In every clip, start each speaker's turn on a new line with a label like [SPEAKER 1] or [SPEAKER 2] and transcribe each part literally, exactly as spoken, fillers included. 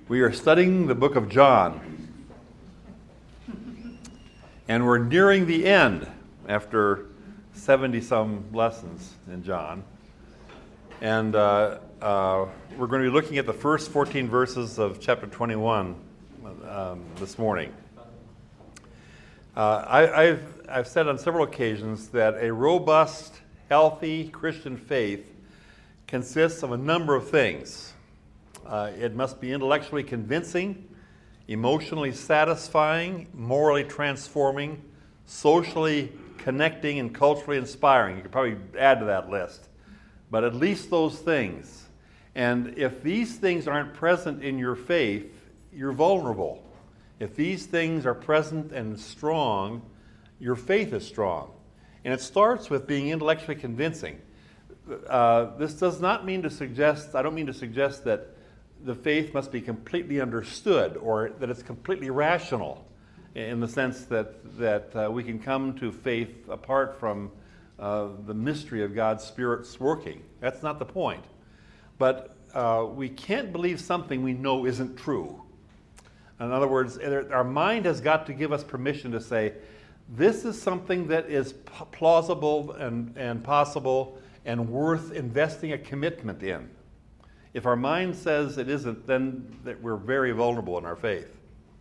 [SPEAKER 1] We are studying the book of John, and we're nearing the end after seventy-some lessons in John. And uh, uh, we're going to be looking at the first fourteen verses of chapter twenty-one um, this morning. Uh, I, I've, I've said on several occasions that a robust, healthy Christian faith consists of a number of things. Uh, it must be intellectually convincing, emotionally satisfying, morally transforming, socially connecting, and culturally inspiring. You could probably add to that list. But at least those things. And if these things aren't present in your faith, you're vulnerable. If these things are present and strong, your faith is strong. And it starts with being intellectually convincing. Uh, this does not mean to suggest, I don't mean to suggest that the faith must be completely understood or that it's completely rational in the sense that, that uh, we can come to faith apart from uh, the mystery of God's Spirit's working. That's not the point. But uh, we can't believe something we know isn't true. In other words, our mind has got to give us permission to say, this is something that is p- plausible and, and possible and worth investing a commitment in. If our mind says it isn't, then that we're very vulnerable in our faith.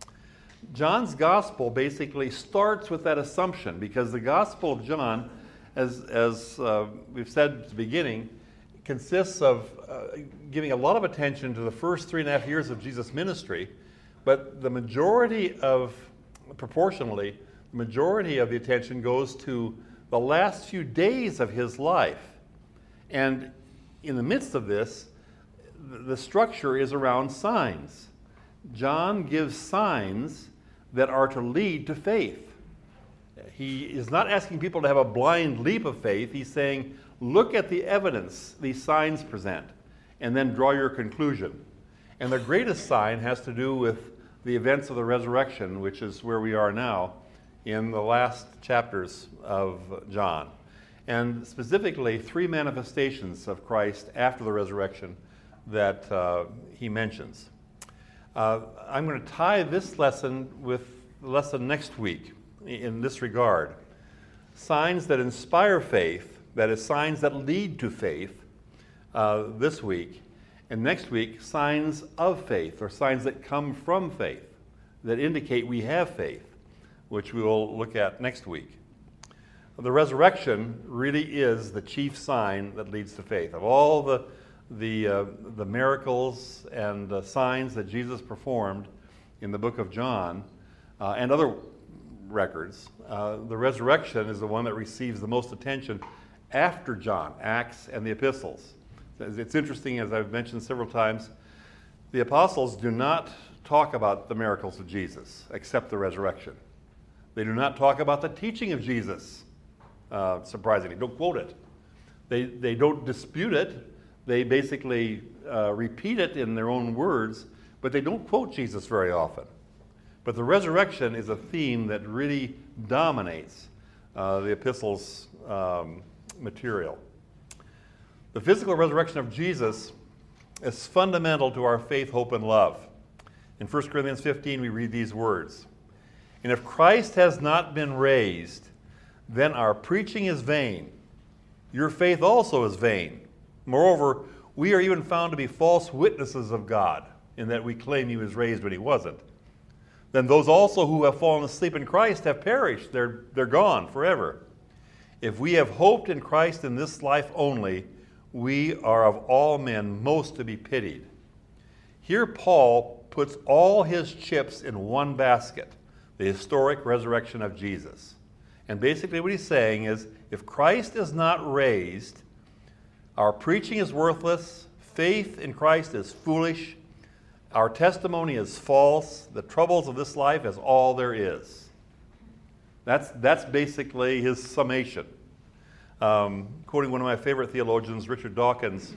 [SPEAKER 1] John's gospel basically starts with that assumption because the gospel of John, as, as uh, we've said at the beginning, consists of uh, giving a lot of attention to the first three and a half years of Jesus' ministry, but the majority of, proportionally, the majority of the attention goes to the last few days of his life. And in the midst of this, the structure is around signs. John gives signs that are to lead to faith. He is not asking people to have a blind leap of faith. He's saying, look at the evidence these signs present, and then draw your conclusion. And the greatest sign has to do with the events of the resurrection, which is where we are now in the last chapters of John. And specifically, three manifestations of Christ after the resurrection that uh, he mentions. Uh, I'm going to tie this lesson with the lesson next week in this regard. Signs that inspire faith, that is, signs that lead to faith uh, this week. And next week, signs of faith, or signs that come from faith, that indicate we have faith, which we will look at next week. The resurrection really is the chief sign that leads to faith. Of all the the uh, the miracles and uh, signs that Jesus performed in the book of John uh, and other records, uh, the resurrection is the one that receives the most attention after John, Acts, and the epistles. It's interesting, as I've mentioned several times, the apostles do not talk about the miracles of Jesus except the resurrection. They do not talk about the teaching of Jesus, uh, surprisingly. Don't quote it. They, they don't dispute it. They basically uh, repeat it in their own words, but they don't quote Jesus very often. But the resurrection is a theme that really dominates uh, the epistles' um, material. The physical resurrection of Jesus is fundamental to our faith, hope, and love. In First Corinthians fifteen, we read these words, "And if Christ has not been raised, then our preaching is vain. Your faith also is vain. Moreover, we are even found to be false witnesses of God, in that we claim he was raised when he wasn't. Then those also who have fallen asleep in Christ have perished. They're, they're gone forever. If we have hoped in Christ in this life only, we are of all men most to be pitied." Here Paul puts all his chips in one basket, the historic resurrection of Jesus. And basically what he's saying is, if Christ is not raised, our preaching is worthless, faith in Christ is foolish, our testimony is false, the troubles of this life is all there is. That's, that's basically his summation. Um, quoting one of my favorite theologians, Richard Dawkins,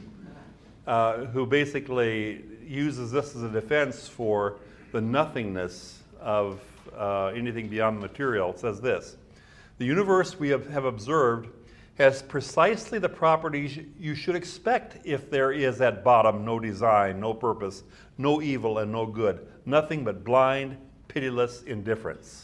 [SPEAKER 1] uh, who basically uses this as a defense for the nothingness of uh, anything beyond the material, says this: "The universe we have, have observed has precisely the properties you should expect if there is at bottom no design, no purpose, no evil, and no good. Nothing but blind, pitiless indifference.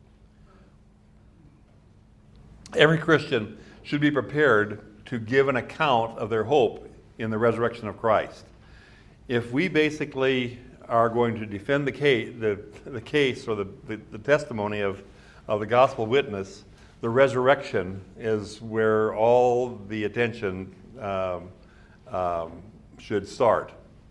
[SPEAKER 1] Every Christian should be prepared to give an account of their hope in the resurrection of Christ. If we basically are going to defend the case, the, the case or the, the, the testimony of, of the gospel witness, the resurrection is where all the attention um, um, should start.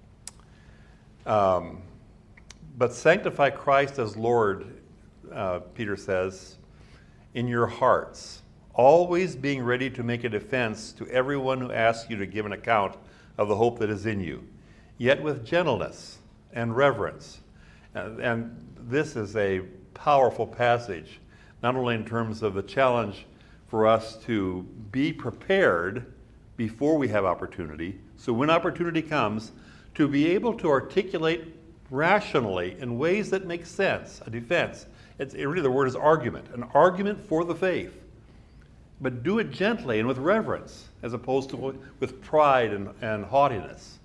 [SPEAKER 1] Um, but sanctify Christ as Lord, uh, Peter says, in your hearts, always being ready to make a defense to everyone who asks you to give an account of the hope that is in you, yet with gentleness and reverence. And, and this is a powerful passage, not only in terms of the challenge for us to be prepared before we have opportunity, so when opportunity comes, to be able to articulate rationally in ways that make sense, a defense. It's, it really the word is argument, an argument for the faith. But do it gently and with reverence, as opposed to with pride and, and haughtiness.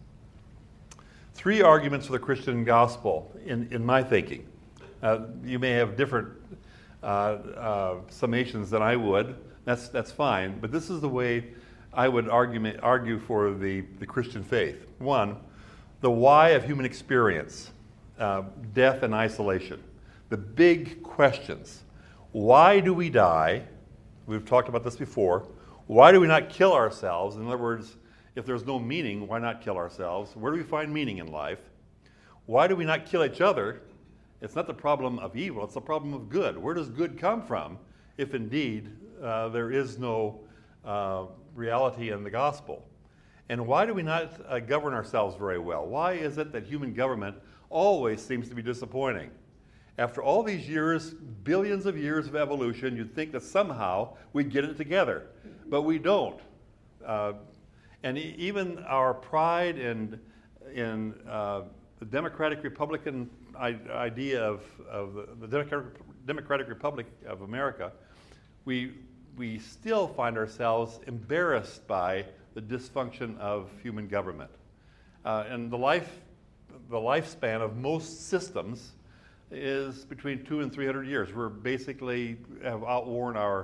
[SPEAKER 1] Three arguments for the Christian gospel, in, in my thinking. Uh, you may have different uh, uh, summations than I would. That's that's fine. But this is the way I would argue, argue for the, the Christian faith. One, the why of human experience, uh, death and isolation. The big questions. Why do we die? We've talked about this before. Why do we not kill ourselves? In other words, if there's no meaning, why not kill ourselves? Where do we find meaning in life? Why do we not kill each other? It's not the problem of evil, it's the problem of good. Where does good come from if indeed uh, there is no uh, reality in the gospel? And why do we not uh, govern ourselves very well? Why is it that human government always seems to be disappointing? After all these years, billions of years of evolution, you'd think that somehow we'd get it together, but we don't. Uh, and e- even our pride in, in uh, the Democratic Republican I- idea of, of the, the Democratic, Democratic Republic of America, we, we still find ourselves embarrassed by the dysfunction of human government. Uh, and the, life, the lifespan of most systems is between two and three hundred years. We're basically have outworn our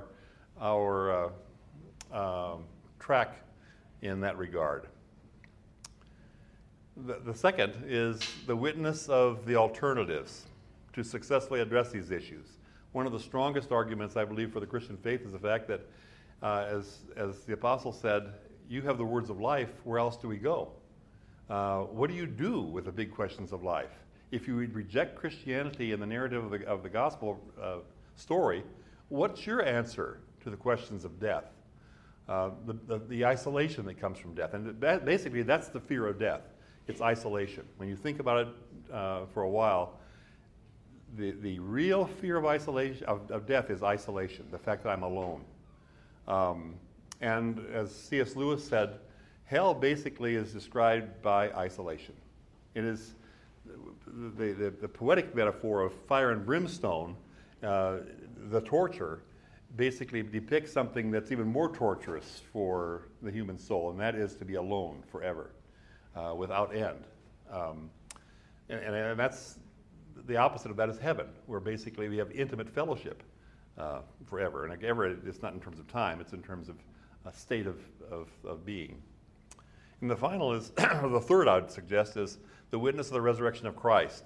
[SPEAKER 1] our uh, um, track in that regard. The, the second is the witness of the alternatives to successfully address these issues. One of the strongest arguments, I believe, for the Christian faith is the fact that, uh, as as the apostle said, "You have the words of life. Where else do we go? Uh, what do you do with the big questions of life?" If you reject Christianity and the narrative of the, of the gospel uh, story, what's your answer to the questions of death? Uh, the, the, the isolation that comes from death. And that, basically, that's the fear of death. It's isolation. When you think about it uh, for a while, the, the real fear of isolation of, of death is isolation, the fact that I'm alone. Um, and as C S Lewis said, hell basically is described by isolation. It is The, the, the poetic metaphor of fire and brimstone, uh, the torture, basically depicts something that's even more torturous for the human soul, and that is to be alone forever, uh, without end. Um, and, and that's the opposite of that is heaven, where basically we have intimate fellowship uh, forever. And ever, it's not in terms of time, it's in terms of a state of, of, of being. And the final is, or the third I would suggest, is the witness of the resurrection of Christ.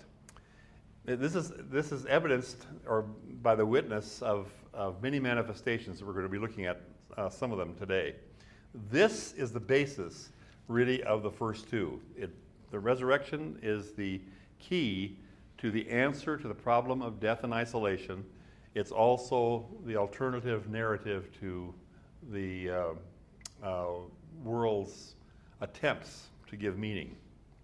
[SPEAKER 1] This is this is evidenced or by the witness of, of many manifestations that we're going to be looking at, uh, some of them today. This is the basis, really, of the first two. It, the resurrection is the key to the answer to the problem of death and isolation. It's also the alternative narrative to the uh, uh, world's attempts to give meaning.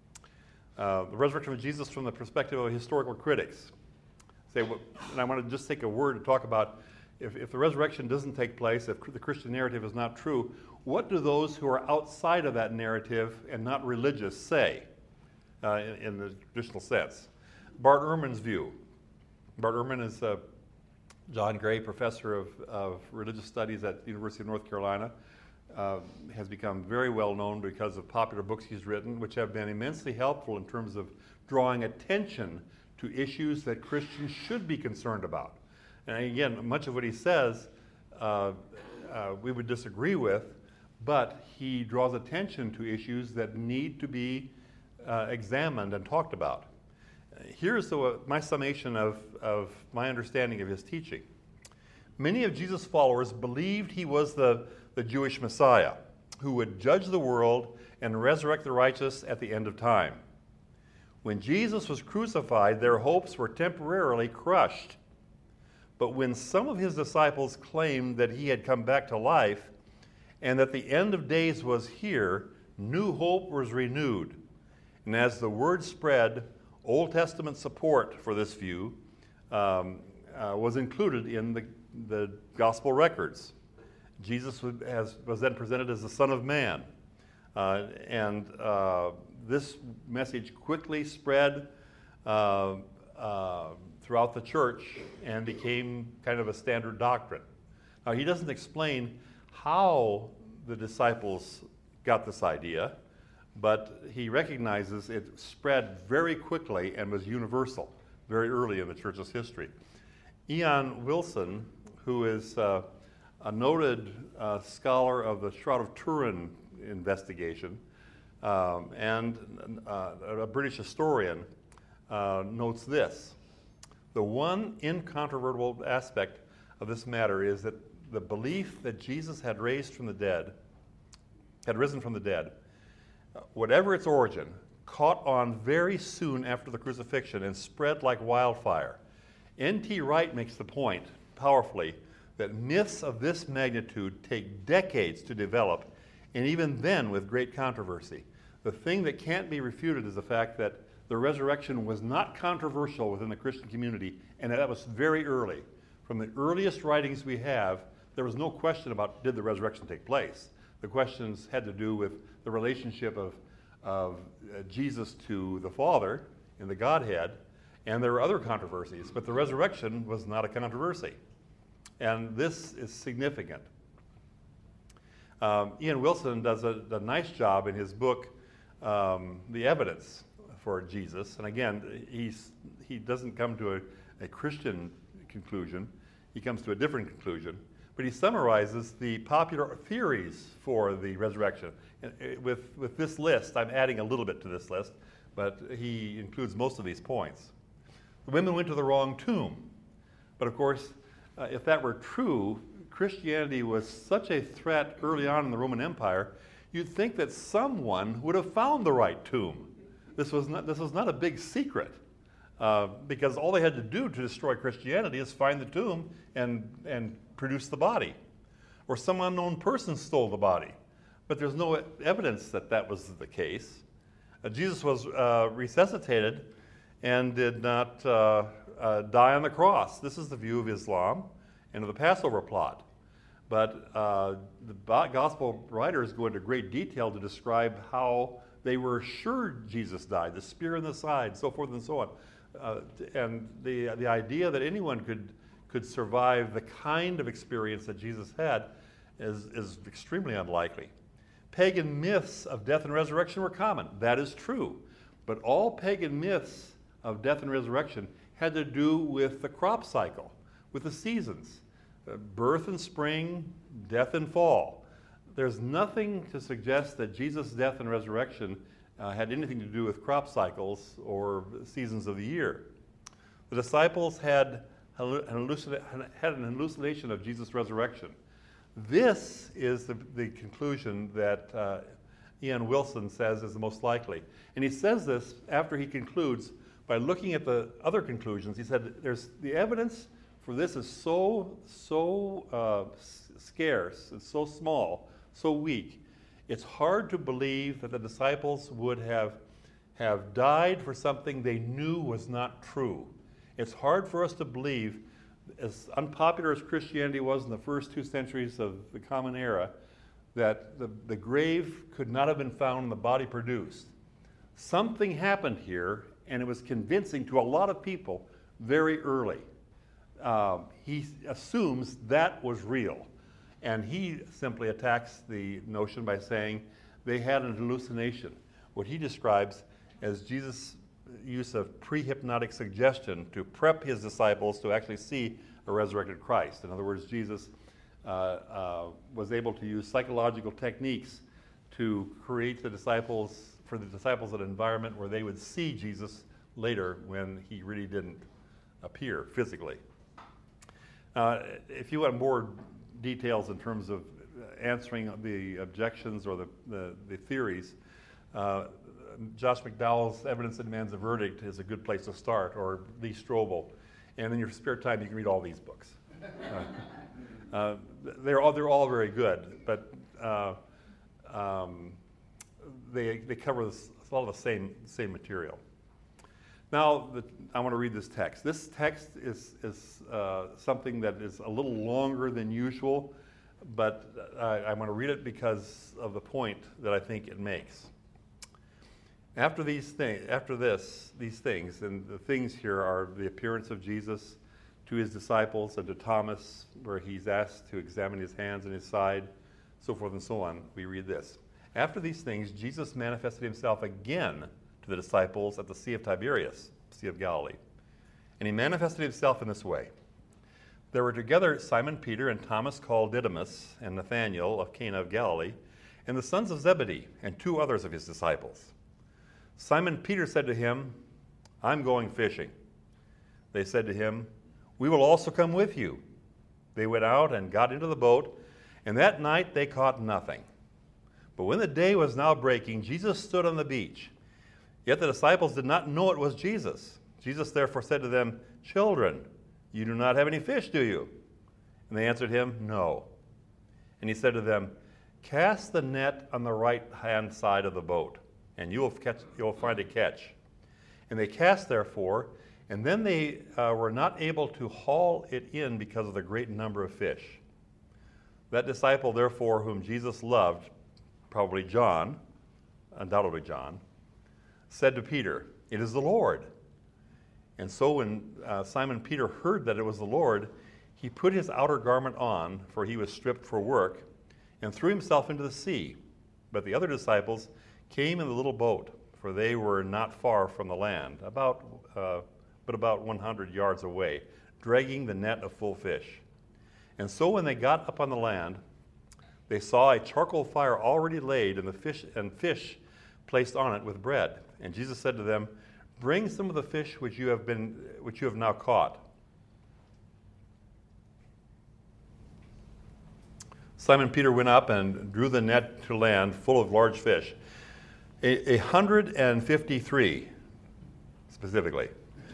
[SPEAKER 1] Uh, the resurrection of Jesus from the perspective of historical critics. Say, well, and I want to just take a word to talk about if, if the resurrection doesn't take place, if the Christian narrative is not true, what do those who are outside of that narrative and not religious say uh, in, in the traditional sense? Bart Ehrman's view. Bart Ehrman is a, John Gray, professor of, of religious studies at the University of North Carolina, uh, has become very well known because of popular books he's written, which have been immensely helpful in terms of drawing attention to issues that Christians should be concerned about. And again, much of what he says uh, uh, we would disagree with, but he draws attention to issues that need to be uh, examined and talked about. Here's the, my summation of, of my understanding of his teaching. Many of Jesus' followers believed he was the, the Jewish Messiah who would judge the world and resurrect the righteous at the end of time. When Jesus was crucified, their hopes were temporarily crushed. But when some of his disciples claimed that he had come back to life and that the end of days was here, new hope was renewed. And as the word spread, Old Testament support for this view um, uh, was included in the, the gospel records. Jesus was, has, was then presented as the Son of Man. Uh, and uh, this message quickly spread uh, uh, throughout the church and became kind of a standard doctrine. Now, he doesn't explain how the disciples got this idea, but he recognizes it spread very quickly and was universal very early in the church's history. Ian Wilson, who is uh, a noted uh, scholar of the Shroud of Turin investigation um, and uh, a British historian, uh, notes this. The one incontrovertible aspect of this matter is that the belief that Jesus had raised from the dead, had risen from the dead, whatever its origin, caught on very soon after the crucifixion and spread like wildfire. N T Wright makes the point powerfully that myths of this magnitude take decades to develop, and even then with great controversy. The thing that can't be refuted is the fact that the resurrection was not controversial within the Christian community, and that was very early. From the earliest writings we have, there was no question about did the resurrection take place. The questions had to do with the relationship of, of uh, Jesus to the Father in the Godhead, and there were other controversies, but the resurrection was not a controversy. And this is significant. Um, Ian Wilson does a, a nice job in his book, um, The Evidence for Jesus. And again, he's, he doesn't come to a, a Christian conclusion. He comes to a different conclusion. But he summarizes the popular theories for the resurrection. And with, with this list, I'm adding a little bit to this list, but he includes most of these points. The women went to the wrong tomb. But of course, uh, if that were true, Christianity was such a threat early on in the Roman Empire, you'd think that someone would have found the right tomb. This was not, this was not a big secret. Uh, because all they had to do to destroy Christianity is find the tomb and, and produce the body. Or some unknown person stole the body. But there's no evidence that that was the case. Uh, Jesus was uh, resuscitated and did not uh, uh, die on the cross. This is the view of Islam and of the Passover plot. But uh, the gospel writers go into great detail to describe how they were sure Jesus died, the spear in the side, so forth and so on. Uh, and the the idea that anyone could could survive the kind of experience that Jesus had is, is extremely unlikely. Pagan myths of death and resurrection were common. That is true. But all pagan myths of death and resurrection had to do with the crop cycle, with the seasons, uh, birth and spring, death and fall. There's nothing to suggest that Jesus' death and resurrection Uh, had anything to do with crop cycles or seasons of the year. The disciples had, an hallucina- had an hallucination of Jesus' resurrection. This is the, the conclusion that uh, Ian Wilson says is the most likely. And he says this after he concludes by looking at the other conclusions. He said, "There's the evidence for this is so, so uh, s- scarce, it's so small, so weak. It's hard to believe that the disciples would have, have died for something they knew was not true. It's hard for us to believe, as unpopular as Christianity was in the first two centuries of the Common Era, that the, the grave could not have been found and the body produced. Something happened here, and it was convincing to a lot of people very early. uh, he assumes that was real. And he simply attacks the notion by saying they had an hallucination, what he describes as Jesus' use of pre-hypnotic suggestion to prep his disciples to actually see a resurrected Christ. In other words, Jesus uh, uh, was able to use psychological techniques to create the disciples, for the disciples, an environment where they would see Jesus later when he really didn't appear physically. Uh, if you want more details in terms of answering the objections or the, the, the theories, uh, Josh McDowell's Evidence that Demands a Verdict is a good place to start, or Lee Strobel. And in your spare time, you can read all these books. Uh, uh, they're, all, they're all very good, but uh, um, they, they cover this, a lot of the same, same material. Now, the, I want to read this text. This text is, is uh, something that is a little longer than usual, but I, I want to read it because of the point that I think it makes. After these things, after this, these things, and the things here are the appearance of Jesus to his disciples and to Thomas, where he's asked to examine his hands and his side, so forth and so on. We read this. After these things, Jesus manifested himself again to the disciples at the Sea of Tiberias, Sea of Galilee. And he manifested himself in this way. There were together Simon Peter and Thomas called Didymus and Nathanael of Cana of Galilee, and the sons of Zebedee, and two others of his disciples. Simon Peter said to him, "I'm going fishing." They said to him, "We will also come with you." They went out and got into the boat, and that night they caught nothing. But when the day was now breaking, Jesus stood on the beach. Yet the disciples did not know it was Jesus. Jesus therefore said to them, "Children, you do not have any fish, do you?" And they answered him, "No." And he said to them, "Cast the net on the right-hand side of the boat, and you will catch, you will find a catch." And they cast therefore, and then they uh, were not able to haul it in because of the great number of fish. That disciple therefore whom Jesus loved, probably John, undoubtedly John, said to Peter, "It is the Lord." And so when uh, Simon Peter heard that it was the Lord, he put his outer garment on, for he was stripped for work, and threw himself into the sea. But the other disciples came in the little boat, for they were not far from the land, about, uh, but about one hundred yards away, dragging the net of full fish. And so when they got up on the land, they saw a charcoal fire already laid, and the fish and fish placed on it with bread. And Jesus said to them, "Bring some of the fish which you have been, which you have now caught." Simon Peter went up and drew the net to land full of large fish, a, a hundred and fifty-three specifically.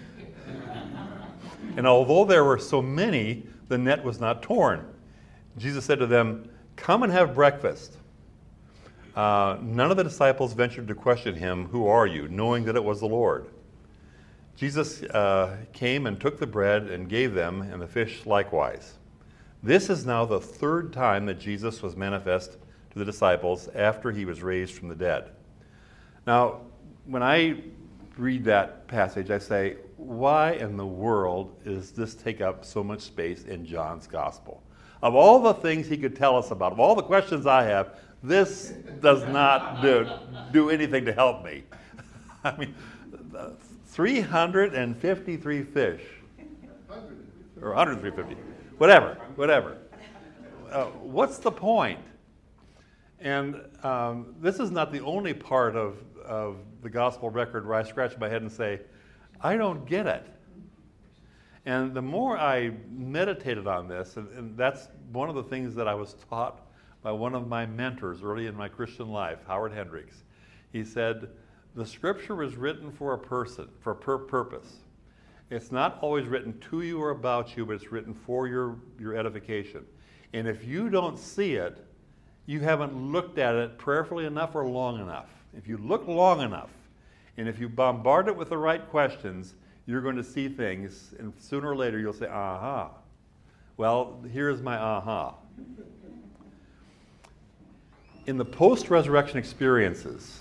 [SPEAKER 1] And although there were so many, the net was not torn. Jesus said to them, "Come and have breakfast." Uh, none of the disciples ventured to question him, "Who are you?" knowing that it was the Lord. Jesus uh, came and took the bread and gave them, and the fish likewise. This is now the third time that Jesus was manifest to the disciples after he was raised from the dead. Now, when I read that passage, I say, why in the world does this take up so much space in John's gospel? Of all the things he could tell us about, of all the questions I have, this does not do, do anything to help me. I mean, three hundred fifty-three fish, or one hundred fifty, whatever, whatever. Uh, what's the point? And um, this is not the only part of, of the gospel record where I scratch my head and say, I don't get it. And the more I meditated on this, and, and that's one of the things that I was taught by one of my mentors early in my Christian life, Howard Hendricks. He said, the scripture was written for a person, for a pur- purpose. It's not always written to you or about you, but it's written for your, your edification. And if you don't see it, you haven't looked at it prayerfully enough or long enough. If you look long enough, and if you bombard it with the right questions, you're going to see things, and sooner or later you'll say, aha. Well, here's my aha. In the post-resurrection experiences,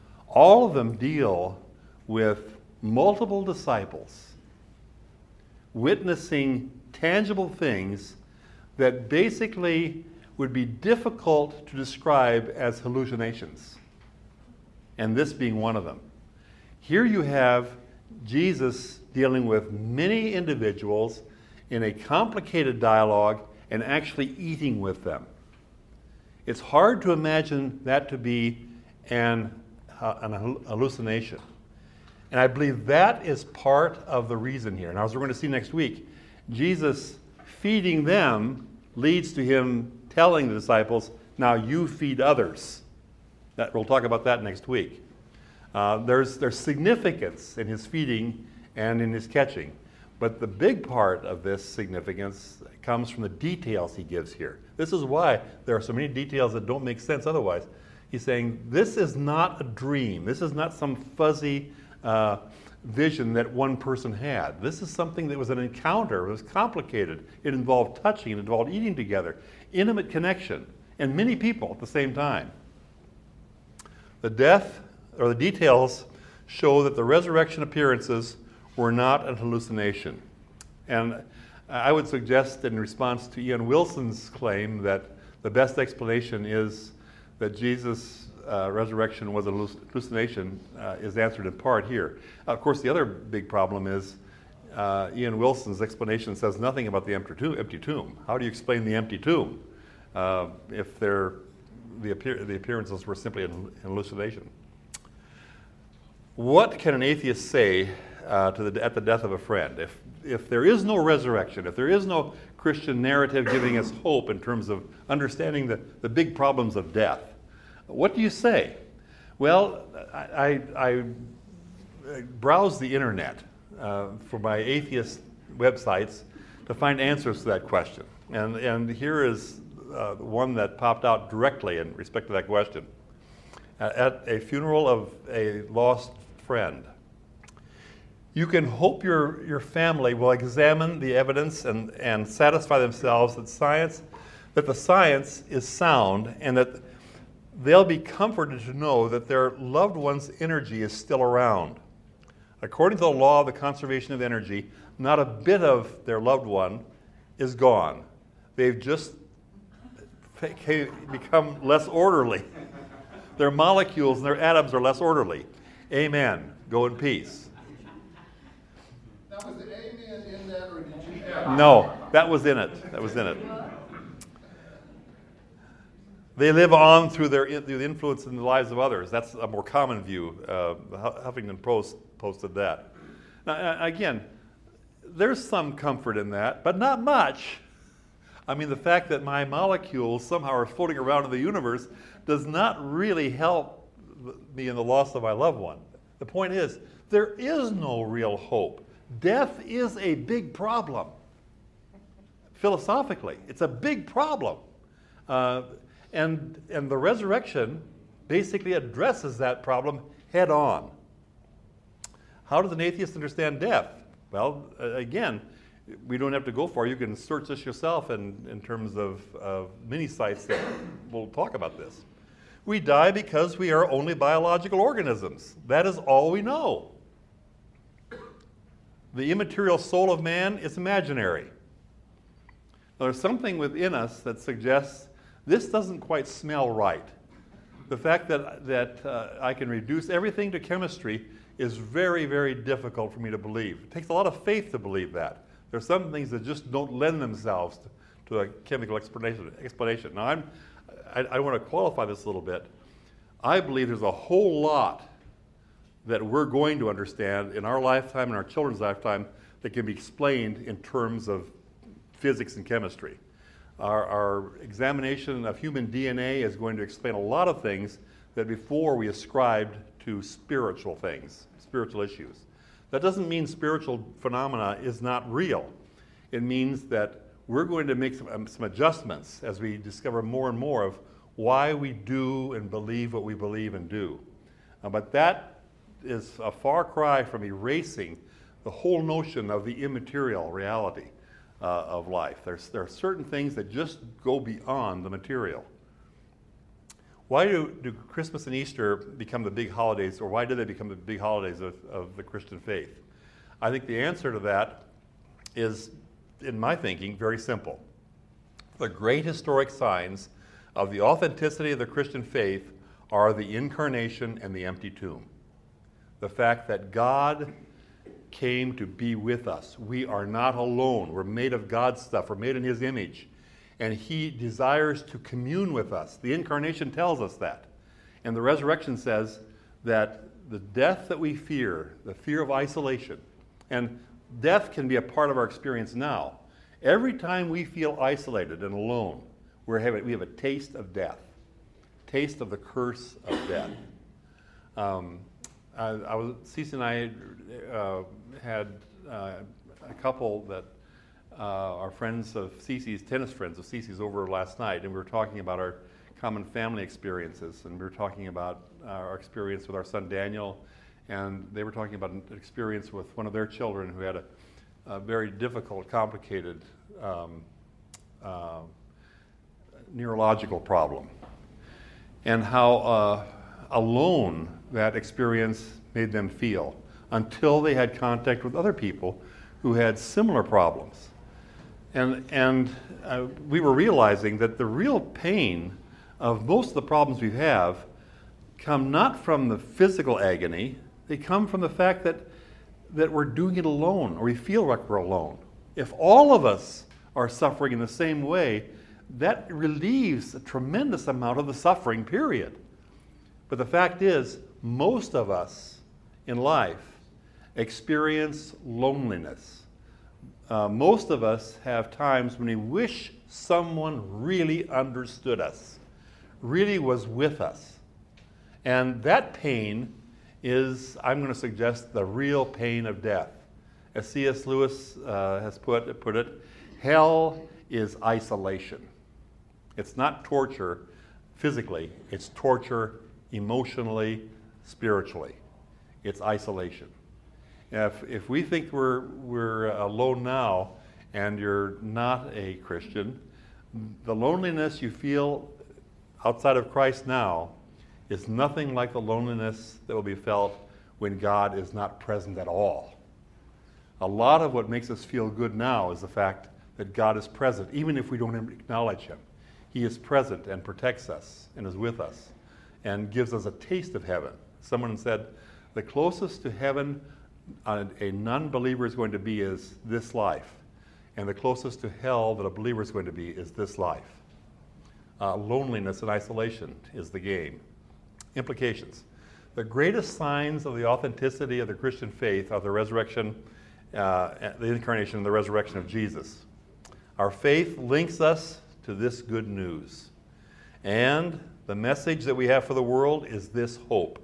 [SPEAKER 1] all of them deal with multiple disciples witnessing tangible things that basically would be difficult to describe as hallucinations, and this being one of them. Here you have Jesus dealing with many individuals in a complicated dialogue and actually eating with them. It's hard to imagine that to be an, uh, an hallucination. And I believe that is part of the reason here. Now, as we're going to see next week, Jesus feeding them leads to him telling the disciples, now you feed others. That, we'll talk about that next week. Uh, there's, there's significance in his feeding and in his catching. But the big part of this significance comes from the details he gives here. This is why there are so many details that don't make sense otherwise. He's saying this is not a dream. This is not some fuzzy uh, vision that one person had. This is something that was an encounter. It was complicated. It involved touching. It involved eating together. Intimate connection. And many people at the same time. The death, or the details, show that the resurrection appearances were not an hallucination. And I would suggest, in response to Ian Wilson's claim that the best explanation is that Jesus' uh, resurrection was a hallucination, uh, is answered in part here. Of course, the other big problem is uh, Ian Wilson's explanation says nothing about the empty tomb. Empty tomb. How do you explain the empty tomb uh, if they're, the, appear- the appearances were simply an hallucination? What can an atheist say uh, to the, at the death of a friend? If, if there is no resurrection, if there is no Christian narrative giving us hope in terms of understanding the, the big problems of death, what do you say? Well, I, I, I browsed the internet uh, for my atheist websites to find answers to that question. And, and here is uh, one that popped out directly in respect to that question. At a funeral of a lost friend, you can hope your, your family will examine the evidence and, and satisfy themselves that science, that the science is sound, and that they'll be comforted to know that their loved one's energy is still around. According to the law of the conservation of energy, not a bit of their loved one is gone. They've just become less orderly. Their molecules and their atoms are less orderly. Amen. Go in peace.
[SPEAKER 2] Now, was the amen in that, or did you add?
[SPEAKER 1] No, that was in it. That was in it. They live on through their through the influence in the lives of others. That's a more common view. Uh, Huffington Post posted that. Now, again, there's some comfort in that, but not much. I mean, the fact that my molecules somehow are floating around in the universe does not really help me in the loss of my loved one. The point is, there is no real hope. Death is a big problem. Philosophically, it's a big problem. Uh, and, and the resurrection basically addresses that problem head on. How does an atheist understand death? Well, uh, again, we don't have to go far. You can search this yourself in, in terms of, of many sites that will talk about this. We die because we are only biological organisms. That is all we know. The immaterial soul of man is imaginary. Now, there's something within us that suggests this doesn't quite smell right. The fact that, that uh, I can reduce everything to chemistry is very, very difficult for me to believe. It takes a lot of faith to believe that. There are some things that just don't lend themselves to, to a chemical explanation. explanation. Now, I'm, I, I want to qualify this a little bit. I believe there's a whole lot that we're going to understand in our lifetime and our children's lifetime that can be explained in terms of physics and chemistry. Our, our examination of human D N A is going to explain a lot of things that before we ascribed to spiritual things, spiritual issues. That doesn't mean spiritual phenomena is not real. It means that we're going to make some, um, some adjustments as we discover more and more of why we do and believe what we believe and do. Uh, but that is a far cry from erasing the whole notion of the immaterial reality uh, of life. There's, there are certain things that just go beyond the material. Why do, do Christmas and Easter become the big holidays, or why do they become the big holidays of, of the Christian faith? I think the answer to that is, in my thinking, very simple. The great historic signs of the authenticity of the Christian faith are the incarnation and the empty tomb. The fact that God came to be with us. We are not alone. We're made of God's stuff. We're made in His image. And He desires to commune with us. The incarnation tells us that. And the resurrection says that the death that we fear, the fear of isolation, and death can be a part of our experience now. Every time we feel isolated and alone, we're having, we have a taste of death, taste of the curse of death. Um, I, I was, Cece and I uh, had uh, a couple that uh, are friends of Cece's, tennis friends of Cece's over last night, and we were talking about our common family experiences, and we were talking about uh, our experience with our son Daniel, and they were talking about an experience with one of their children who had a, a very difficult, complicated um, uh, neurological problem, and how uh, alone that experience made them feel until they had contact with other people who had similar problems. And, and uh, we were realizing that the real pain of most of the problems we have come not from the physical agony, they come from the fact that, that we're doing it alone, or we feel like we're alone. If all of us are suffering in the same way, that relieves a tremendous amount of the suffering, period. But the fact is, most of us in life experience loneliness. Uh, most of us have times when we wish someone really understood us, really was with us. And that pain is, I'm going to suggest, the real pain of death. As C S Lewis uh, has put, put it, hell is isolation. It's not torture physically, it's torture emotionally, spiritually. It's isolation. If, if we think we're, we're alone now and you're not a Christian, the loneliness you feel outside of Christ now is nothing like the loneliness that will be felt when God is not present at all. A lot of what makes us feel good now is the fact that God is present, even if we don't acknowledge Him. He is present and protects us and is with us and gives us a taste of heaven. Someone said, the closest to heaven a, a non-believer is going to be is this life, and the closest to hell that a believer is going to be is this life. Uh, loneliness and isolation is the game. Implications. The greatest signs of the authenticity of the Christian faith are the resurrection, uh, the incarnation and the resurrection of Jesus. Our faith links us to this good news. And the message that we have for the world is this hope.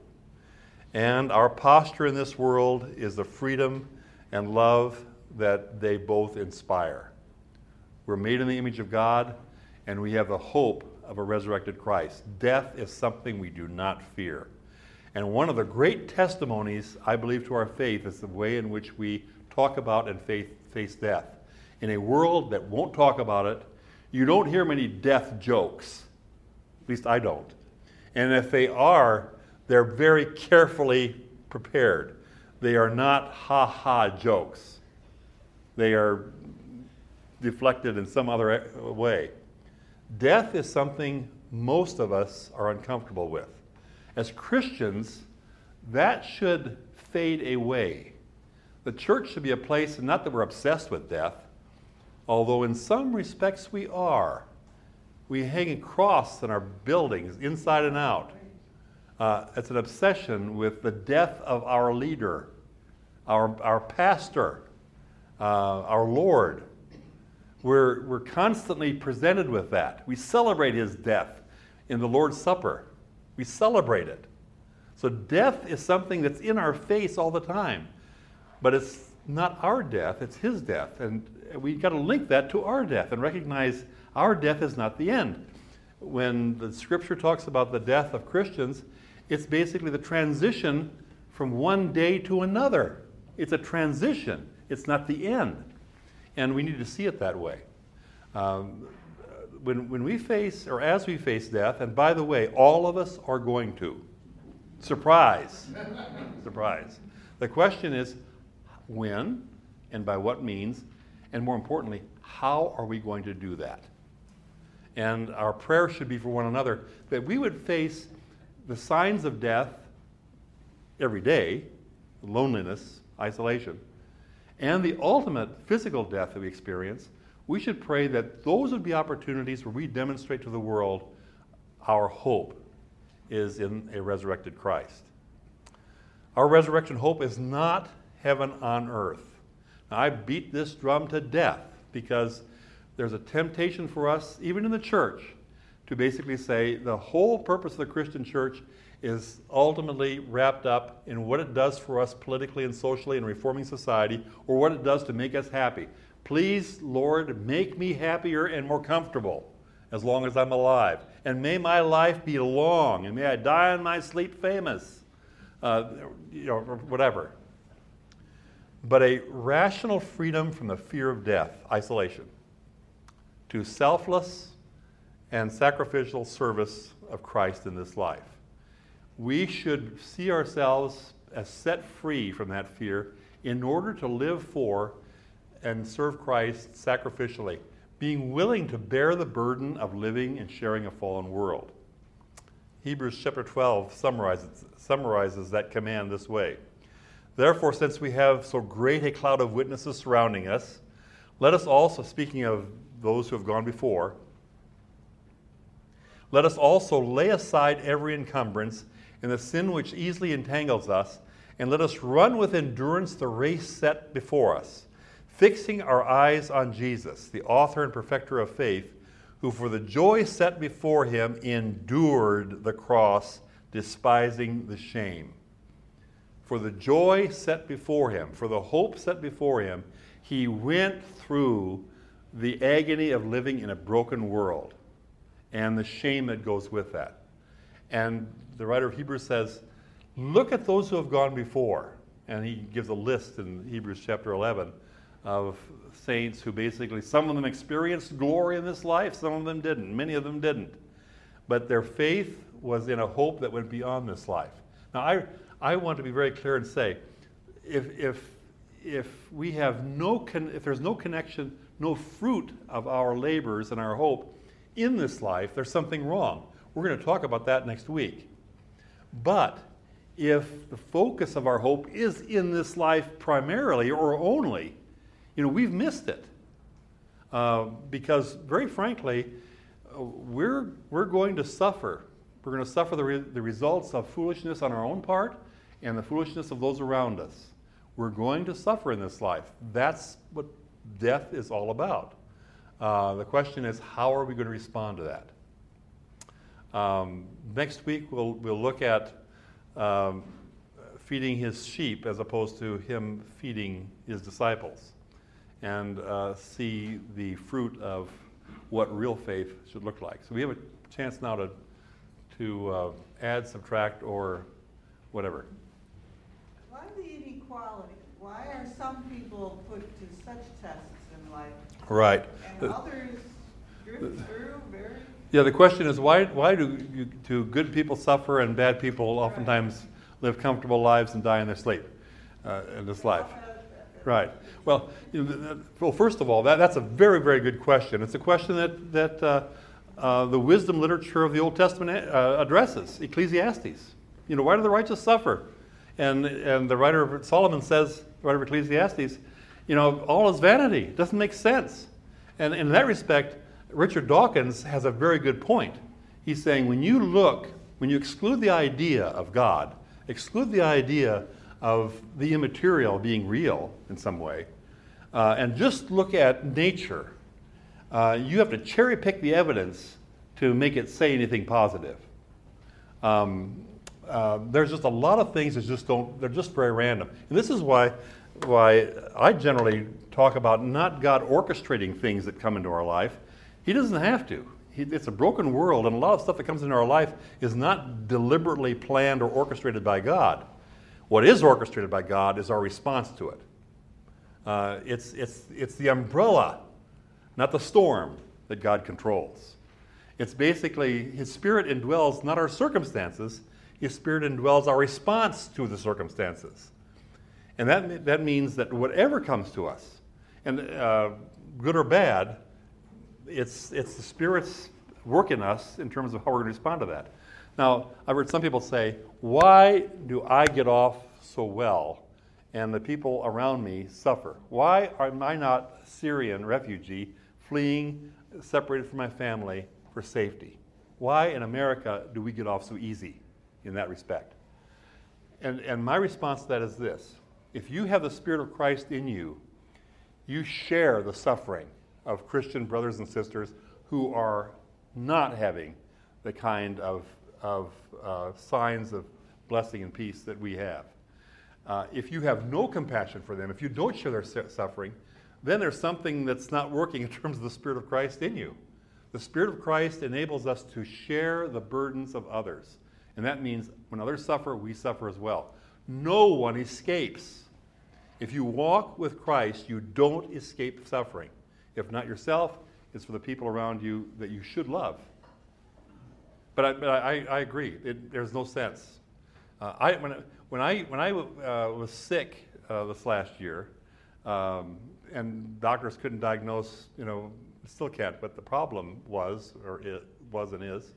[SPEAKER 1] And our posture in this world is the freedom and love that they both inspire. We're made in the image of God, and we have the hope of a resurrected Christ. Death is something we do not fear. And one of the great testimonies, I believe, to our faith is the way in which we talk about and faith, face death. In a world that won't talk about it, you don't hear many death jokes. At least I don't. And if they are, they're very carefully prepared. They are not ha-ha jokes. They are deflected in some other way. Death is something most of us are uncomfortable with. As Christians, that should fade away. The church should be a place, not that we're obsessed with death, although in some respects we are. We hang a cross in our buildings, inside and out. Uh, it's an obsession with the death of our leader, our, our pastor, uh, our Lord. We're, we're constantly presented with that. We celebrate His death in the Lord's Supper. We celebrate it. So death is something that's in our face all the time. But it's not our death, it's His death. And we've got to link that to our death and recognize our death is not the end. When the Scripture talks about the death of Christians, it's basically the transition from one day to another. It's a transition. It's not the end. And we need to see it that way. Um, when, when we face, or as we face death, and by the way, all of us are going to. Surprise. Surprise. The question is when and by what means, And more importantly, how are we going to do that? And our prayer should be for one another that we would face the signs of death every day, loneliness, isolation, and the ultimate physical death that we experience. We should pray that those would be opportunities where we demonstrate to the world our hope is in a resurrected Christ. Our resurrection hope is not heaven on earth. Now, I beat this drum to death because there's a temptation for us, even in the church, to basically say the whole purpose of the Christian church is ultimately wrapped up in what it does for us politically and socially in reforming society, or what it does to make us happy. Please, Lord, make me happier and more comfortable as long as I'm alive. And may my life be long, and may I die in my sleep famous, uh, you know, whatever. But a rational freedom from the fear of death, isolation, to selfless and sacrificial service of Christ in this life. We should see ourselves as set free from that fear in order to live for and serve Christ sacrificially, being willing to bear the burden of living and sharing a fallen world. Hebrews chapter twelve summarizes, summarizes that command this way. Therefore, since we have so great a cloud of witnesses surrounding us, let us also, speaking of those who have gone before, let us also lay aside every encumbrance and the sin which easily entangles us, and let us run with endurance the race set before us, fixing our eyes on Jesus, the author and perfecter of faith, who for the joy set before him endured the cross, despising the shame. For the joy set before him, for the hope set before him, he went through the agony of living in a broken world and the shame that goes with that. And the writer of Hebrews says, look at those who have gone before. And he gives a list in Hebrews chapter eleven of saints who basically, some of them experienced glory in this life, some of them didn't, many of them didn't. But their faith was in a hope that went beyond this life. Now, I, I want to be very clear and say, if, if, if we have no, con- if there's no connection, no fruit of our labors and our hope in this life, there's something wrong. We're going to talk about that next week. But if the focus of our hope is in this life primarily or only, you know, we've missed it. Uh, because, very frankly, uh, we're, we're going to suffer. We're going to suffer the, re- the results of foolishness on our own part and the foolishness of those around us. We're going to suffer in this life. That's what death is all about. Uh, the question is, how are we going to respond to that? Um, next week, we'll, we'll look at um, feeding his sheep as opposed to him feeding his disciples, and uh, see the fruit of what real faith should look like. So we have a chance now to, to uh, add, subtract, or whatever.
[SPEAKER 3] Why the inequality? Why are some people put to such tests in life?
[SPEAKER 1] Right.
[SPEAKER 3] And
[SPEAKER 1] The-
[SPEAKER 3] others drift through very...
[SPEAKER 1] Yeah, the question is, why, why do, you, do good people suffer and bad people oftentimes live comfortable lives and die in their sleep uh, in this life? Right. Well, you know, th- th- well, first of all, that, that's a very, very good question. It's a question that, that uh, uh, the wisdom literature of the Old Testament uh, addresses, Ecclesiastes. You know, why do the righteous suffer? And, and the writer of Solomon says, the writer of Ecclesiastes, you know, all is vanity. It doesn't make sense. And in that respect, Richard Dawkins has a very good point. He's saying when you look, when you exclude the idea of God, exclude the idea of the immaterial being real in some way, uh, and just look at nature, uh, you have to cherry pick the evidence to make it say anything positive. Um, uh, there's just a lot of things that just don't, they're just very random. And this is why, why I generally talk about not God orchestrating things that come into our life. He doesn't have to. He, it's a broken world, and a lot of stuff that comes into our life is not deliberately planned or orchestrated by God. What is orchestrated by God is our response to it. Uh, it's, it's, it's the umbrella, not the storm, that God controls. It's basically His Spirit indwells not our circumstances, His Spirit indwells our response to the circumstances. And that, that means that whatever comes to us, And uh, good or bad, it's, it's the Spirit's work in us in terms of how we're going to respond to that. Now, I've heard some people say, why do I get off so well and the people around me suffer? Why am I not a Syrian refugee fleeing, separated from my family for safety? Why in America do we get off so easy in that respect? And, and my response to that is this. If you have the Spirit of Christ in you, you share the suffering of Christian brothers and sisters who are not having the kind of, of uh, signs of blessing and peace that we have. Uh, if you have no compassion for them, if you don't share their su- suffering, then there's something that's not working in terms of the Spirit of Christ in you. The Spirit of Christ enables us to share the burdens of others. And that means when others suffer, we suffer as well. No one escapes. If you walk with Christ, you don't escape suffering. If not yourself, it's for the people around you that you should love. But I, but I, I agree. It, there's no sense. Uh, I, when, when I, when I uh, was sick uh, this last year, um, and doctors couldn't diagnose, you know, still can't, but the problem was, or it was and is,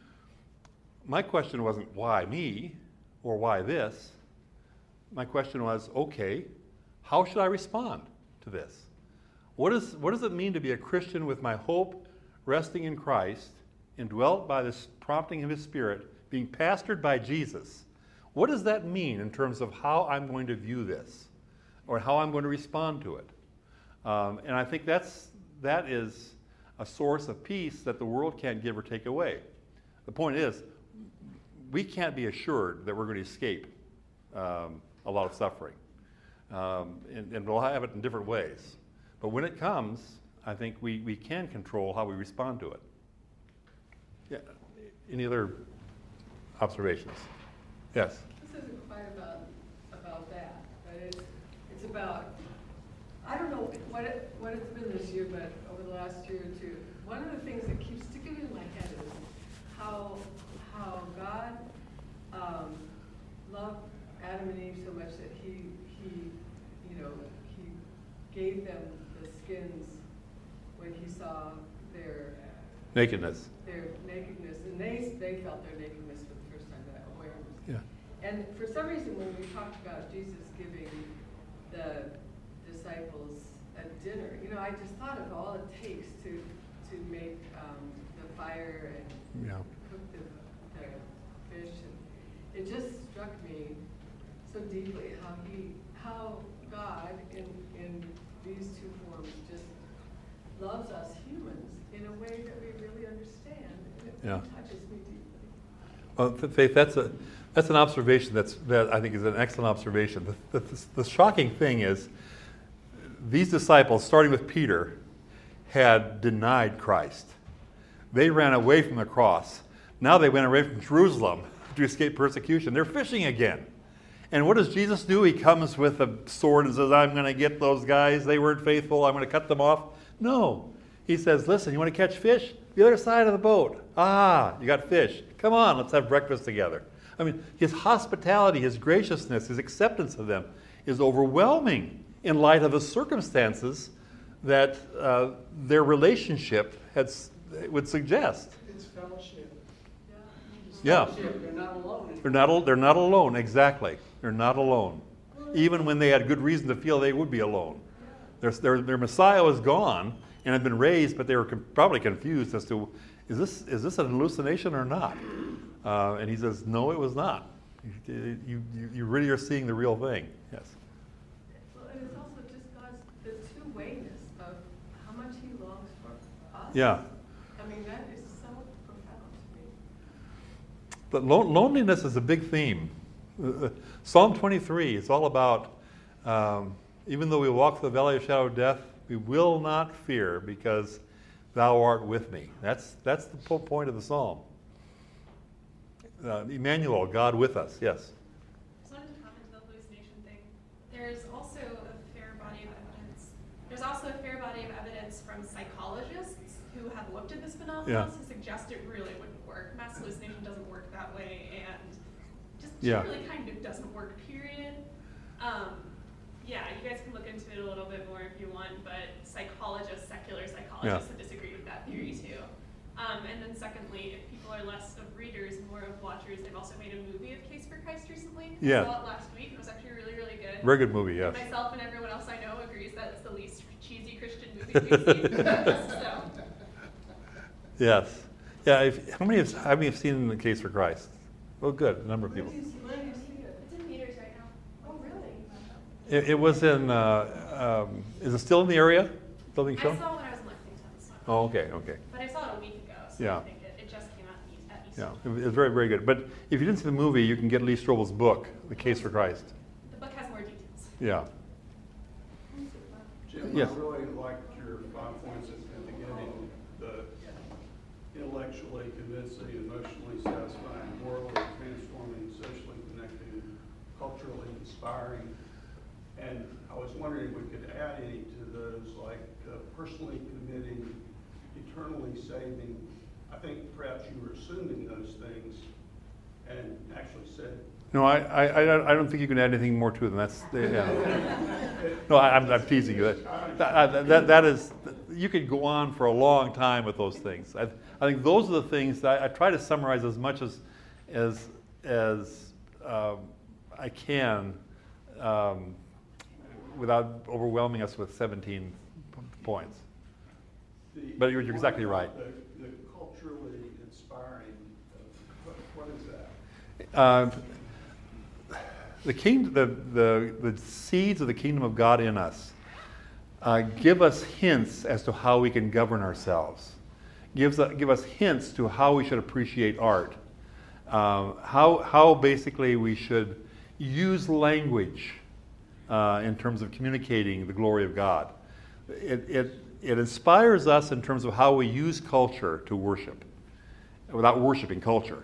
[SPEAKER 1] my question wasn't why me or why this. My question was, okay, how should I respond to this? What, is, what does it mean to be a Christian with my hope resting in Christ, indwelt by this prompting of His Spirit, being pastored by Jesus? What does that mean in terms of how I'm going to view this or how I'm going to respond to it? Um, and I think that's, that is a source of peace that the world can't give or take away. The point is, we can't be assured that we're going to escape um, a lot of suffering. Um, and, and we'll have it in different ways. But when it comes, I think we, we can control how we respond to it. Yeah. Any other observations? Yes?
[SPEAKER 4] This isn't quite about, about that, but it's, it's about, I don't know what, it, what it's been this year, but over the last year or two, one of the things that keeps sticking in my head is how, how God um, loved Adam and Eve so much that he, he, you know, he gave them the skins when he saw their
[SPEAKER 1] Nakedness.
[SPEAKER 4] their nakedness, and they they felt their nakedness for the first time, that awareness.
[SPEAKER 1] Yeah.
[SPEAKER 4] And for some reason, when we talked about Jesus giving the disciples a dinner, you know, I just thought of all it takes to to make um, the fire and
[SPEAKER 1] Yeah.
[SPEAKER 4] cook the, the fish, and it just struck me so deeply how he, how God in in these two forms just loves us humans in a way that we really understand, and it
[SPEAKER 1] Yeah.
[SPEAKER 4] touches me deeply.
[SPEAKER 1] Well, Faith, that's a that's an observation that's that I think is an excellent observation. The, the, the shocking thing is, these disciples, starting with Peter, had denied Christ. They ran away from the cross. Now they went away from Jerusalem to escape persecution. They're fishing again. And what does Jesus do? He comes with a sword and says, I'm going to get those guys. They weren't faithful. I'm going to cut them off. No. He says, listen, you want to catch fish? The other side of the boat. Ah, you got fish. Come on, let's have breakfast together. I mean, his hospitality, his graciousness, his acceptance of them is overwhelming in light of the circumstances that uh, their relationship had, would suggest.
[SPEAKER 2] It's fellowship. It's
[SPEAKER 1] Yeah.
[SPEAKER 2] fellowship. They're not alone.
[SPEAKER 1] They're not, al- they're not alone, exactly. They're not alone. Even when they had good reason to feel they would be alone. Their, their, their Messiah was gone and had been raised, but they were com- probably confused as to, is this, is this an hallucination or not? Uh, and he says, no, it was not. You, you, you really are seeing the real thing. Yes.
[SPEAKER 4] Well, and it's also just God's, the two-wayness of how much he longs for us.
[SPEAKER 1] Yeah.
[SPEAKER 4] I mean, that is so profound to me.
[SPEAKER 1] But lo- loneliness is a big theme. Uh, Psalm twenty-three is all about, um, even though we walk through the valley of shadow of death, we will not fear because thou art with me. That's, that's the whole point of the psalm. Uh, Emmanuel, God with us, yes.
[SPEAKER 5] I just wanted to comment to the hallucination thing. There's also a fair body of evidence. There's also a fair body of evidence from psychologists who have looked at this phenomenon
[SPEAKER 1] Yeah.
[SPEAKER 5] to suggest it really wouldn't work. Mass hallucination doesn't work that way, and just
[SPEAKER 1] Yeah.
[SPEAKER 5] generally kind of doesn't work, period. Um, Yeah, you guys can look into it a little bit more if you want, but psychologists, secular psychologists, have disagreed with that theory too. Um, and then secondly, if people are less of readers, more of watchers, they've also made a movie of Case for Christ recently.
[SPEAKER 1] Yeah.
[SPEAKER 5] I saw it last week. It was actually really, really good.
[SPEAKER 1] Very good movie, yes.
[SPEAKER 5] Myself and everyone else I know agrees that it's the least cheesy Christian movie we've seen. So,
[SPEAKER 1] Yes. Yeah, if, how many have, how many have seen The Case for Christ? Well, good, a number of
[SPEAKER 3] Where
[SPEAKER 1] people.
[SPEAKER 3] do you see- where do you see it?
[SPEAKER 5] it's in theaters right now.
[SPEAKER 3] Oh, really?
[SPEAKER 1] It, it was in, uh, um, is it still in the area? Still being
[SPEAKER 5] I
[SPEAKER 1] shown?
[SPEAKER 5] saw it when I was in Lexington, so.
[SPEAKER 1] Oh, okay, okay.
[SPEAKER 5] But I saw it a week ago, so
[SPEAKER 1] Yeah.
[SPEAKER 5] I think it, it just came out at East- at Easter.
[SPEAKER 1] Yeah, it was it was very, very good. But if you didn't see the movie, you can get Lee Strobel's book, The Case for Christ.
[SPEAKER 5] The book has more details.
[SPEAKER 1] Yeah.
[SPEAKER 2] Jim,
[SPEAKER 1] Yes.
[SPEAKER 2] I really liked your five points at the beginning, the intellectually convincing, emotionally satisfying, morally transforming, socially connected, culturally inspiring. And I was wondering if we could add any to those, like uh, personally committing, eternally saving. I think perhaps you were assuming those things and actually said,
[SPEAKER 1] No, I, I, I don't- I don't think you can add anything more to them. That's, yeah. No, I, I'm, I'm teasing you. That, that, that, that is, you could go on for a long time with those things. I, I think those are the things that I, I try to summarize as much as, as, as um, I can um, without overwhelming us with seventeen p- points.
[SPEAKER 2] the.
[SPEAKER 1] But you're- you're exactly right.
[SPEAKER 2] The, the culturally inspiring, uh, what, what is that?
[SPEAKER 1] Uh, the, king, the, the, the seeds of the kingdom of God in us uh, give us hints as to how we can govern ourselves. Gives uh, give us hints to how we should appreciate art. Uh, how, how basically we should use language uh, in terms of communicating the glory of God. It, it, it inspires us in terms of how we use culture to worship, without worshiping culture.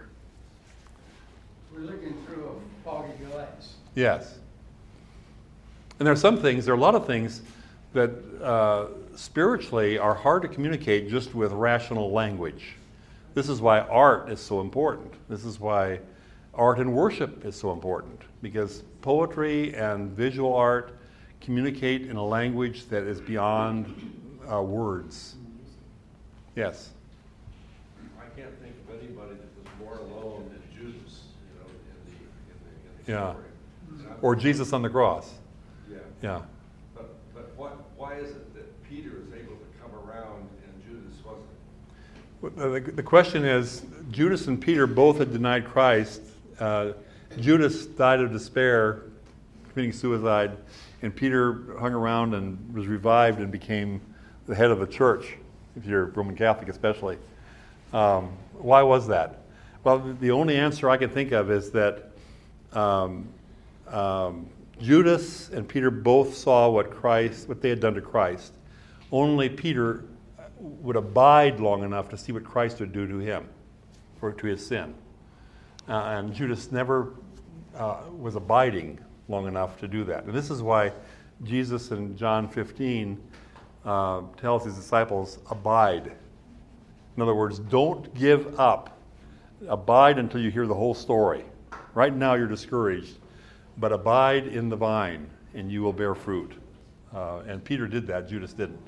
[SPEAKER 6] We're looking through a foggy glass.
[SPEAKER 1] Yes. And there are some things, there are a lot of things that uh, spiritually are hard to communicate just with rational language. This is why art is so important. This is why art and worship is so important, because poetry and visual art communicate in a language that is beyond uh, words. Yes.
[SPEAKER 7] I can't think of anybody that was more alone than Judas, you know, in the, in the, in the
[SPEAKER 1] Yeah.
[SPEAKER 7] story. And I'm-
[SPEAKER 1] Or Jesus on the cross.
[SPEAKER 7] Yeah,
[SPEAKER 1] Yeah.
[SPEAKER 7] but, but what, why is it that Peter is able to come around and Judas wasn't?
[SPEAKER 1] Well, The, the question is, Judas and Peter both had denied Christ. Uh, Judas died of despair, committing suicide, and Peter hung around and was revived and became the head of the church, if you're Roman Catholic especially. Um, why was that? Well, the only answer I can think of is that um, um, Judas and Peter both saw what Christ, what they had done to Christ. Only Peter would abide long enough to see what Christ would do to him, or to his sin. Uh, and Judas never uh, was abiding long enough to do that. And this is why Jesus in John fifteen uh, tells his disciples, abide. In other words, don't give up. Abide until you hear the whole story. Right now you're discouraged, but abide in the vine and you will bear fruit. Uh, and Peter did that, Judas didn't.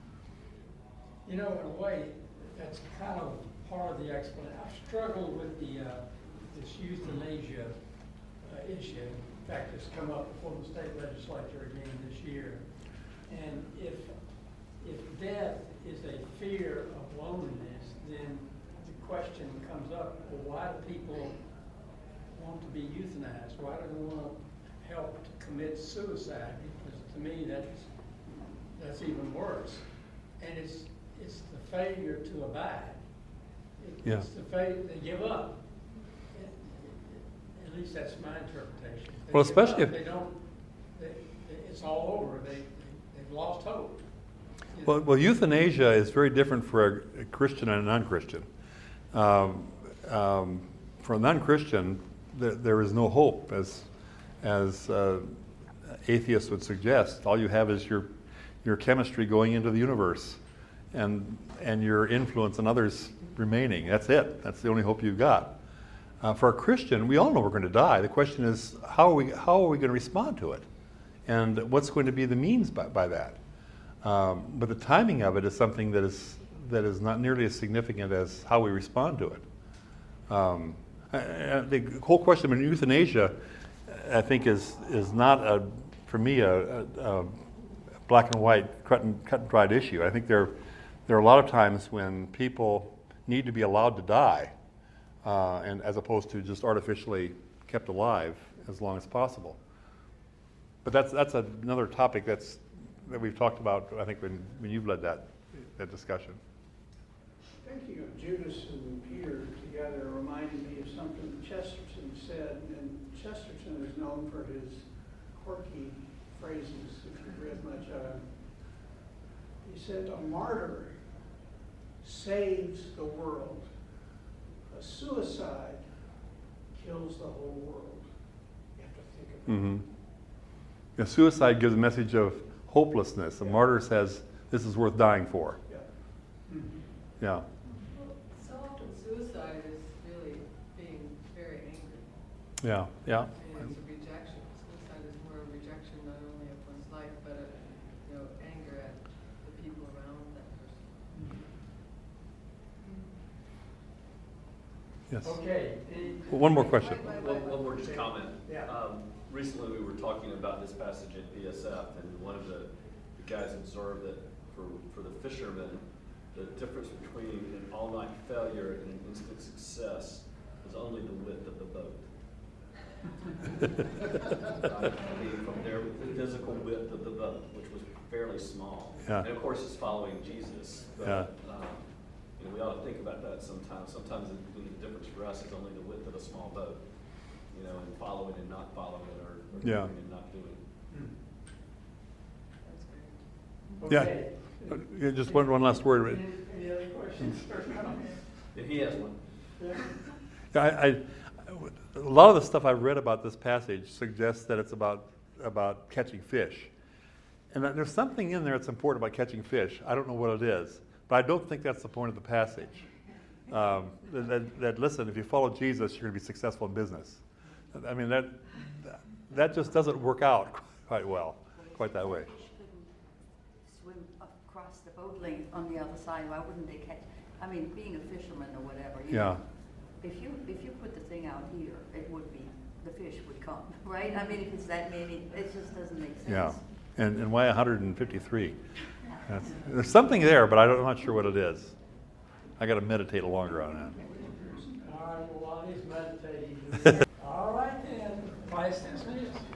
[SPEAKER 6] You know, in a way, that's kind of part of the explanation. I've struggled with the, uh, this euthanasia uh, issue. In fact, it's come up before the state legislature again this year. And if, if death is a fear of loneliness, then the question comes up, well, why do people want to be euthanized? Why do they want to help to commit suicide? Because to me, that's, that's even worse. And it's, it's the failure to abide. It-
[SPEAKER 1] Yeah.
[SPEAKER 6] It's the failure, they give up. At least that's my interpretation. They
[SPEAKER 1] Well,
[SPEAKER 6] give
[SPEAKER 1] especially
[SPEAKER 6] up.
[SPEAKER 1] if-
[SPEAKER 6] They don't, they, they- it's all over. They, they- they've lost hope. You know?
[SPEAKER 1] Well, well, euthanasia is very different for a, a Christian and a non-Christian. Um, um, for a non-Christian, there, there is no hope, as as uh, atheists would suggest. All you have is your your chemistry going into the universe, and and your influence on others remaining. That's it. That's the only hope you've got. Uh, for a Christian, we all know we're going to die. The question is, how are we how are we going to respond to it? and what's going to be the means by, by that. Um, but the timing of it is something that is that is not nearly as significant as how we respond to it. Um, I, I, the whole question of euthanasia, I think, is is not a, for me a, a, a black and white cut and, cut and dried issue. I think there there are a lot of times when people need to be allowed to die, uh, and as opposed to just artificially kept alive as long as possible. But that's that's another topic that's that we've talked about, I think, when, when you've led that that discussion.
[SPEAKER 8] Thinking of Judas and Peter together reminded me of something Chesterton said, and Chesterton is known for his quirky phrases, if you've read much of him. He said, a martyr saves the world. A suicide kills the whole world. You have to think about
[SPEAKER 1] Mm-hmm. Yeah, suicide gives a message of hopelessness. A
[SPEAKER 8] Yeah.
[SPEAKER 1] martyr says, this is worth dying for.
[SPEAKER 8] it. Yeah. Mhm.
[SPEAKER 1] Yeah.
[SPEAKER 4] So often suicide is really being very angry.
[SPEAKER 1] Yeah, yeah.
[SPEAKER 4] And it's a rejection. Suicide is more a rejection not only of one's life, but a, you know, anger at the people around that person.
[SPEAKER 1] Yes.
[SPEAKER 6] Okay. any-
[SPEAKER 1] One more question.
[SPEAKER 9] One, one more just comment.
[SPEAKER 6] Yeah.
[SPEAKER 9] Um, recently, we were talking about this passage at B S F, and one of the, the guys observed that for, for the fishermen, the difference between an all-night failure and an instant success is only the width of the boat. I mean, from their physical width of the boat, which was fairly small.
[SPEAKER 1] Yeah.
[SPEAKER 9] And of course, it's following Jesus. But,
[SPEAKER 1] Yeah.
[SPEAKER 9] um, you know, we ought to think about that sometimes. Sometimes the, the difference for us is only the width of a small boat. You know, and following and not following, or, or
[SPEAKER 1] Yeah.
[SPEAKER 9] doing and not doing.
[SPEAKER 4] That's great.
[SPEAKER 1] Yeah.
[SPEAKER 6] Okay.
[SPEAKER 1] Uh, yeah, just one, one last word.
[SPEAKER 6] Any, any other questions or comments?
[SPEAKER 9] If he has one.
[SPEAKER 6] Yeah.
[SPEAKER 1] I, I, a lot of the stuff I've read about this passage suggests that it's about about catching fish, and that there's something in there that's important about catching fish. I don't know what it is, but I don't think that's the point of the passage. Um, that, that, that listen, if you follow Jesus, you're going to be successful in business. I mean that that just doesn't work out quite well, quite that way.
[SPEAKER 10] Swim across the boat length on the other side. Why wouldn't they catch? I mean, being a fisherman or whatever. You
[SPEAKER 1] Yeah.
[SPEAKER 10] Know, if you if you put the thing out here, it would be the fish would come, right? I mean, if it's that many, it just doesn't make sense.
[SPEAKER 1] Yeah, and and why one hundred fifty-three? That's, there's something there, but I don't, I'm not sure what it is. I got to meditate longer on that.
[SPEAKER 6] All right, well, while he's meditating. All right then, Vice Chancellor.